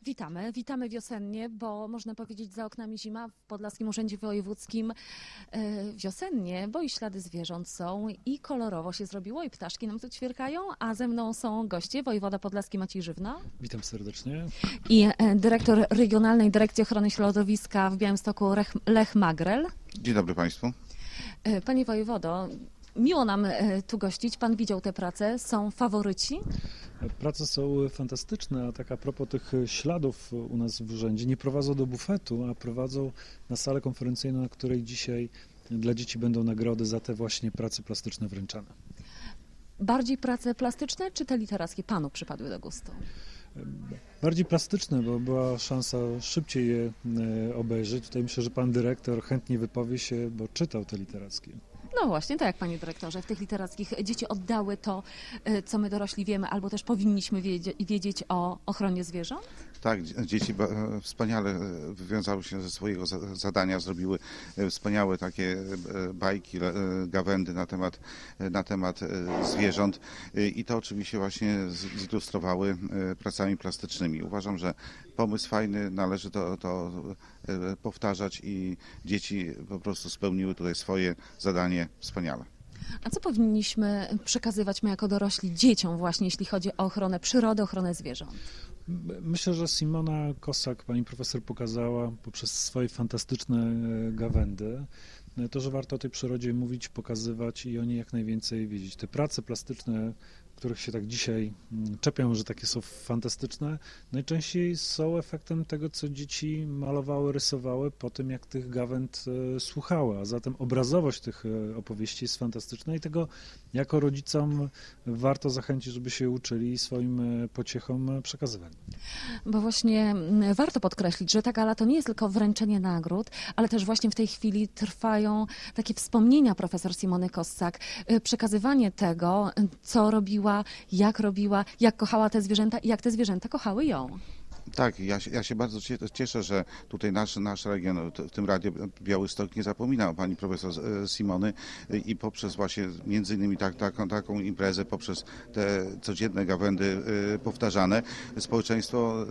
Witamy wiosennie, bo można powiedzieć za oknami zima w Podlaskim Urzędzie Wojewódzkim wiosennie, bo i ślady zwierząt są i kolorowo się zrobiło i ptaszki nam tu ćwierkają, a ze mną są goście, wojewoda podlaski Maciej Żywno. Witam serdecznie. I dyrektor Regionalnej Dyrekcji Ochrony Środowiska w Białymstoku Lech Magrel. Dzień dobry Państwu. Panie wojewodo, miło nam tu gościć. Pan widział te prace. Są faworyci? Prace są fantastyczne, a tak a propos tych śladów u nas w urzędzie, nie prowadzą do bufetu, a prowadzą na salę konferencyjną, na której dzisiaj dla dzieci będą nagrody za te właśnie prace plastyczne wręczane. Bardziej prace plastyczne czy te literackie panu przypadły do gustu? Bardziej plastyczne, bo była szansa szybciej je obejrzeć. Tutaj myślę, że pan dyrektor chętnie wypowie się, bo czytał te literackie. No właśnie, tak jak panie dyrektorze, w tych literackich dzieci oddały to, co my dorośli wiemy, albo też powinniśmy wiedzieć o ochronie zwierząt? Tak, dzieci wspaniale wywiązały się ze swojego zadania, zrobiły wspaniałe takie bajki, gawędy na temat zwierząt i to oczywiście właśnie zilustrowały pracami plastycznymi. Uważam, że pomysł fajny, należy to powtarzać i dzieci po prostu spełniły tutaj swoje zadanie wspaniale. A co powinniśmy przekazywać my jako dorośli dzieciom właśnie, jeśli chodzi o ochronę przyrody, ochronę zwierząt? Myślę, że Simona Kossak, pani profesor, pokazała poprzez swoje fantastyczne gawędy to, że warto o tej przyrodzie mówić, pokazywać i o niej jak najwięcej wiedzieć. Te prace plastyczne, których się tak dzisiaj czepią, że takie są fantastyczne, najczęściej są efektem tego, co dzieci malowały, rysowały po tym, jak tych gawęd słuchały, a zatem obrazowość tych opowieści jest fantastyczna i tego jako rodzicom warto zachęcić, żeby się uczyli i swoim pociechom przekazywali. Bo właśnie warto podkreślić, że ta gala to nie jest tylko wręczenie nagród, ale też właśnie w tej chwili trwają takie wspomnienia profesor Simony Kossak, przekazywanie tego, co robiła, jak kochała te zwierzęta i jak te zwierzęta kochały ją. Tak, ja się bardzo cieszę, że tutaj nasz region, w tym Radio Białystok, nie zapomina o pani profesor Simony i poprzez właśnie między innymi taką imprezę, poprzez te codzienne gawędy powtarzane, społeczeństwo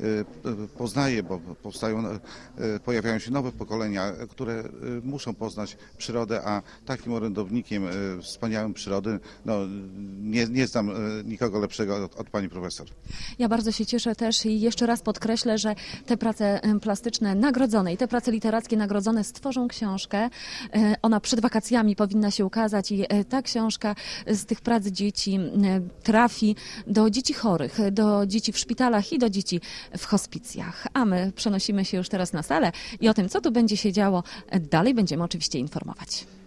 poznaje, bo pojawiają się nowe pokolenia, które muszą poznać przyrodę, a takim orędownikiem wspaniałym przyrody, no, nie znam nikogo lepszego od pani profesor. Ja bardzo się cieszę też i jeszcze raz podkreślę, że te prace plastyczne nagrodzone i te prace literackie nagrodzone stworzą książkę. Ona przed wakacjami powinna się ukazać i ta książka z tych prac dzieci trafi do dzieci chorych, do dzieci w szpitalach i do dzieci w hospicjach. A my przenosimy się już teraz na salę i o tym, co tu będzie się działo, dalej będziemy oczywiście informować.